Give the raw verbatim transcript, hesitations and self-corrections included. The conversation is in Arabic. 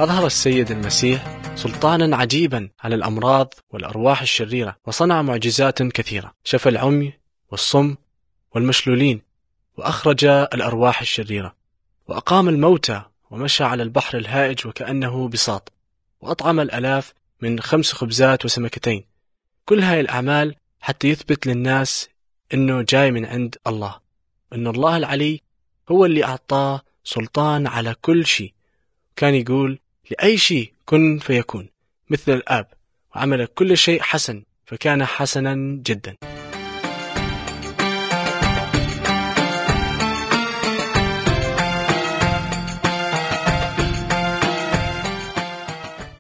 أظهر السيد المسيح سلطانا عجيبا على الأمراض والأرواح الشريرة، وصنع معجزات كثيرة، شفى العمي والصم والمشلولين، وأخرج الأرواح الشريرة، وأقام الموتى، ومشى على البحر الهائج وكأنه بساط، وأطعم الألاف من خمس خبزات وسمكتين. كل هاي الأعمال حتى يثبت للناس أنه جاي من عند الله، أن الله العلي هو اللي أعطاه سلطان على كل شيء. كان يقول لأي شيء كن فيكون مثل الآب، وعمل كل شيء حسن فكان حسنا جدا.